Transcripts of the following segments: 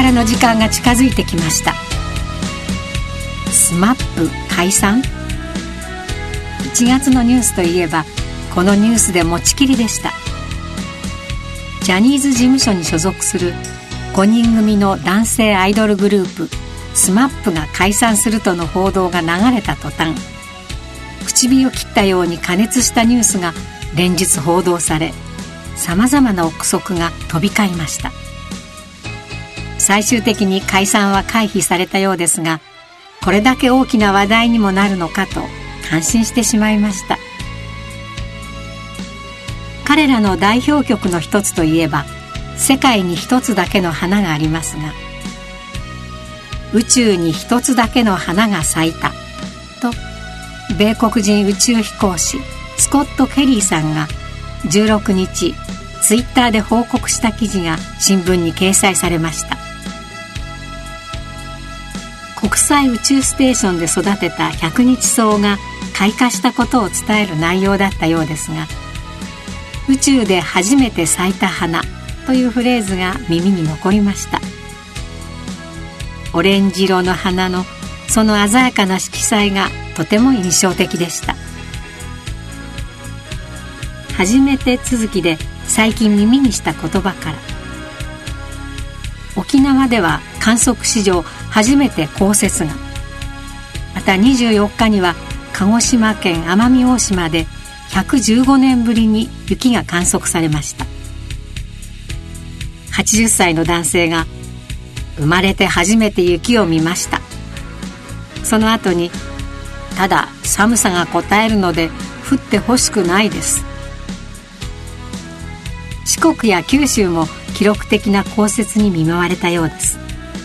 れの時間が近づいてきました。SMAP 解散。1月のニュースといえばこのニュースで持ちきりでした。ジャニーズ事務所に所属する5人組の男性アイドルグループ SMAP が解散するとの報道が流れた途端、口火を切ったように過熱したニュースが連日報道され、さまざまな憶測が飛び交いました。最終的に解散は回避されたようですが、これだけ大きな話題にもなるのかと感心してしまいました。彼らの代表曲の一つといえば、世界に一つだけの花がありますが、宇宙に一つだけの花が咲いたと米国人宇宙飛行士スコット・ケリーさんが16日ツイッターで報告した記事が新聞に掲載されました。国際宇宙ステーションで育てた100日草が開花したことを伝える内容だったようですが、宇宙で初めて咲いた花というフレーズが耳に残りました。オレンジ色の花のその鮮やかな色彩がとても印象的でした。初めて続きで最近耳にした言葉から、沖縄では観測史上初めて降雪が、また24日には鹿児島県奄美大島で115年ぶりに雪が観測されました。80歳の男性が、生まれて初めて雪を見ました。その後に、ただ寒さがこたえるので降ってほしくないです。四国や九州も記録的な降雪に見舞われたようです。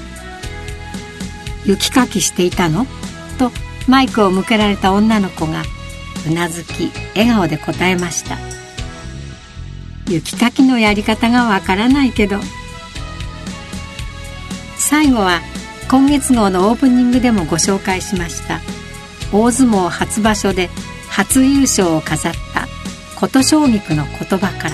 雪かきしていたの？とマイクを向けられた女の子がうなずき笑顔で答えました。雪かきのやり方がわからないけど。最後は今月号のオープニングでもご紹介しました大相撲初場所で初優勝を飾った琴奨菊の言葉から。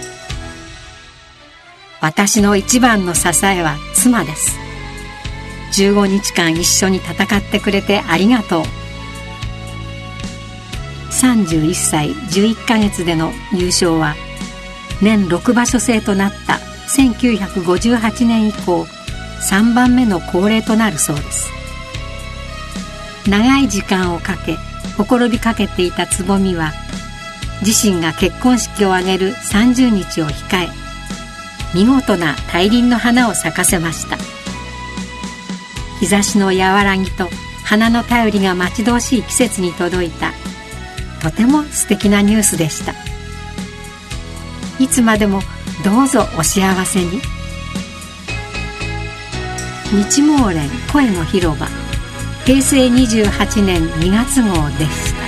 私の一番の支えは妻です。15日間一緒に戦ってくれてありがとう。31歳11ヶ月での優勝は年6場所制となった1958年以降3番目の恒例となるそうです。長い時間をかけほころびかけていたつぼみは自身が結婚式を挙げる30日を控え、見事な大輪の花を咲かせました。日差しの和らぎと花の便りが待ち遠しい季節に届いたとても素敵なニュースでした。いつまでもどうぞお幸せに。日毛連声の広場、平成28年2月号でした。